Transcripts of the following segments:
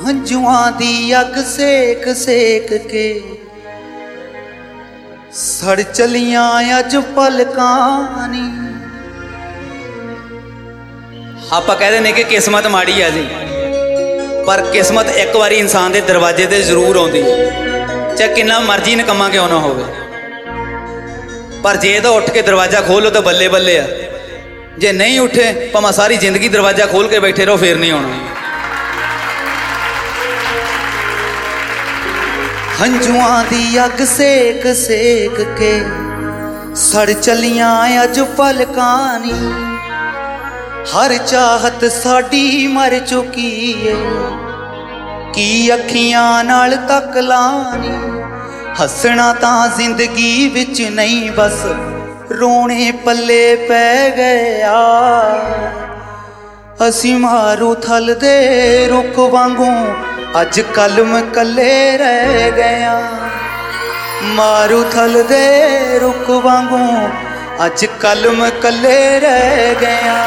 हंजुआं दी अग सेक सेक के सड़ चलियां अज पलकां नी। ਆਪਾਂ कहते ने कि किस्मत माड़ी है जी, पर किस्मत एक बारी इंसान के दरवाजे ते जरूर आउंदी है, चाहे किन्ना मर्जी निकम्मा क्यों ना होवे। पर जे तो उठ के दरवाजा खोलो तो बल्ले बल्ले आ, जे नहीं उठे भावें सारी जिंदगी दरवाजा खोल के बैठे रहो फिर नहीं होना। हंजुआं दी अग सेक सेक के सड़ चलियां अज पलकां नी। हर चाहत साडी मर चुकी है, की अखियां नाल तक लानी। हसना तां जिंदगी विच नहीं बस रोने पल्ले पै गया। असी मारू थल दे रुख वांगू अज कलम कले रह गया। मारू थल दे रुख वांगू अज कलम कले रह गया।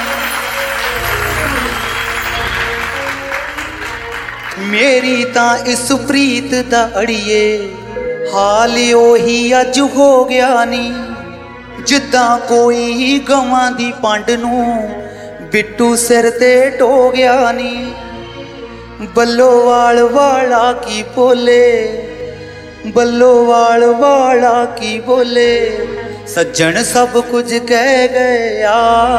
मेरी तां इस प्रीत दा अड़िए हाल ओही अज हो गया नी। जिद्दां कोई गवां दी पंड नूं बिट्टू सिर ते ढो गया नी। बल्लोवाल वाला की बोले, बल्लोवाल वाला की बोले, सज्जन सब कुछ कह गया।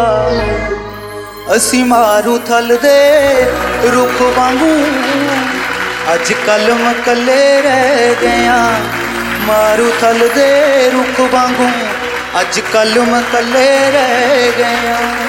असी मारू थल दे रुख वांगू अज कलम कले रह गया। मारू थल दे रुख वांगू अज कलम कले रह गया।